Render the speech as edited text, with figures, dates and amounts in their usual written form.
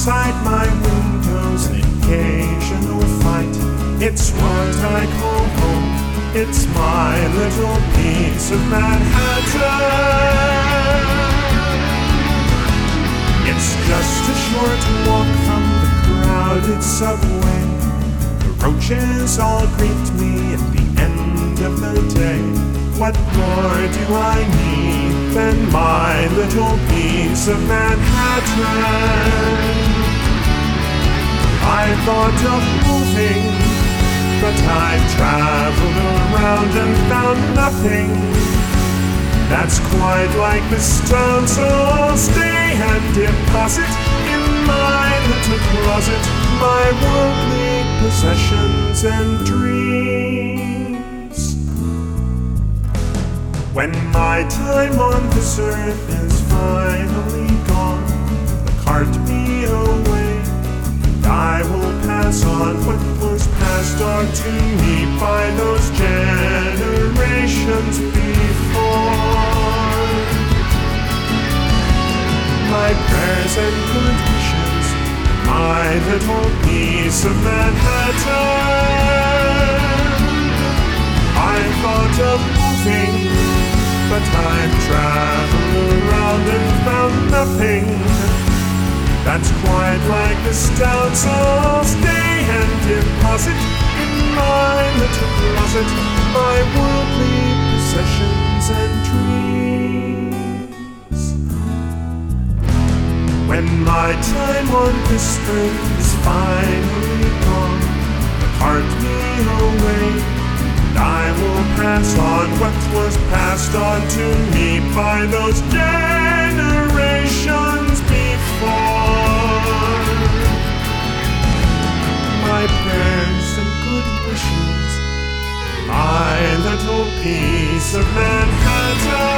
outside my windows, an occasional fight. It's what I call home. It's my little piece of Manhattan. It's just a short walk from the crowded subway. The roaches all greet me at the end of the day. What more do I need than my little piece of Manhattan? I thought of moving, but I've traveled around and found nothing that's quite like this town. So I'll stay and deposit in my little closet my worldly possessions and dreams. When my time on this earth is finally gone, the cart me away, and I will pass on what was passed on to me by those generations before. My prayers and good wishes, my little piece of Manhattan. I thought of moving, but I've traveled around and found nothing that's quite like this town. So I'll stay and deposit in my little closet my worldly possessions and dreams. When my time on this earth is finally gone, cart me away, and I will pass on what was passed on to me by those generations before. My prayers and good wishes, my little piece of Manhattan.